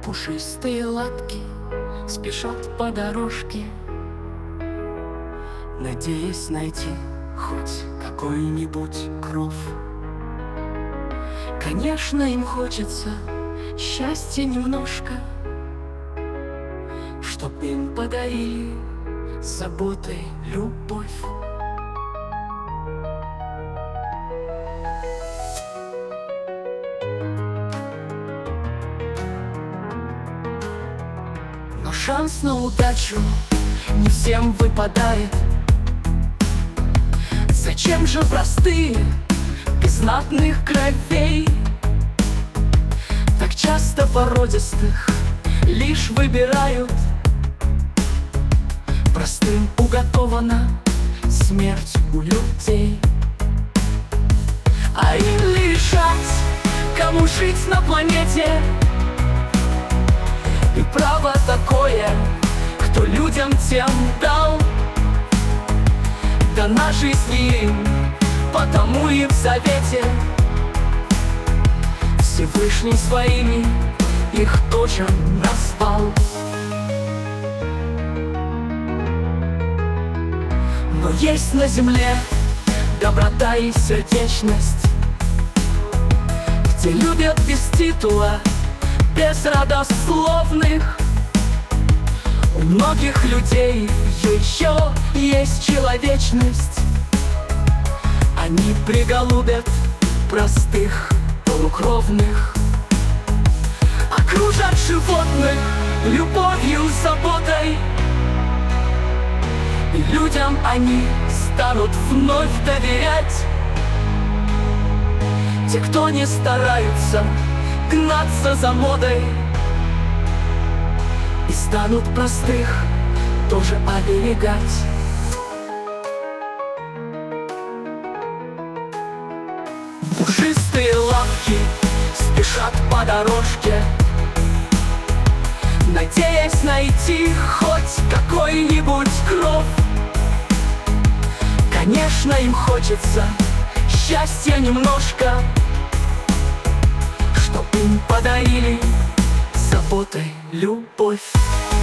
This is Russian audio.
Пушистые лапки спешат по дорожке, надеясь найти хоть какой-нибудь кров. Конечно, им хочется счастья немножко, чтоб им подарили заботой любовь. Но шанс на удачу не всем выпадает. Зачем же простые, без знатных кровей? Так часто породистых лишь выбирают. Простым уготована смерть у людей. А им решать, кому жить на планете. И право такое, кто людям тем дал. Дана жизнь им, потому и в завете Всевышний своими их тоже назвал. Но есть на земле доброта и сердечность, где любят без титула, без родословных. У многих людей еще есть человечность. Они приголубят простых полукровных, окружат животных любовью, заботой. И людям они станут вновь доверять. Те, кто не стараются гнаться за модой, и станут простых тоже оберегать. Пушистые лапки спешат по дорожке, надеясь найти хоть какой-нибудь кров. Конечно, им хочется счастья немножко, чтоб им подарили заботой любовь.